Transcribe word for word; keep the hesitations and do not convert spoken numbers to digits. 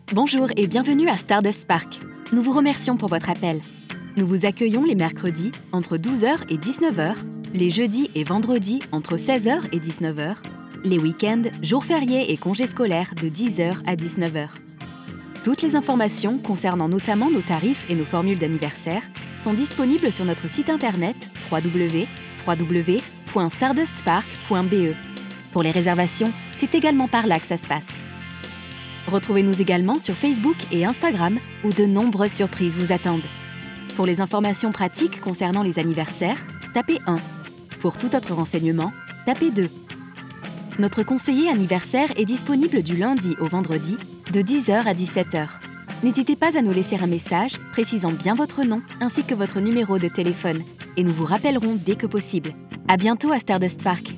Bonjour et bienvenue à Stardust Park. Nous vous remercions pour votre appel. Nous vous accueillons les mercredis entre douze heures et dix-neuf heures, les jeudis et vendredis entre seize heures et dix-neuf heures, les week-ends, jours fériés et congés scolaires de dix heures à dix-neuf heures. Toutes les informations concernant notamment nos tarifs et nos formules d'anniversaire sont disponibles sur notre site internet w w w point stardust park point b e. Pour les réservations, c'est également par là que ça se passe. Retrouvez-nous également sur Facebook et Instagram où de nombreuses surprises vous attendent. Pour les informations pratiques concernant les anniversaires, tapez un. Pour tout autre renseignement, tapez deux. Notre conseiller anniversaire est disponible du lundi au vendredi de dix heures à dix-sept heures. N'hésitez pas à nous laisser un message précisant bien votre nom ainsi que votre numéro de téléphone et nous vous rappellerons dès que possible. À bientôt à Stardust Park.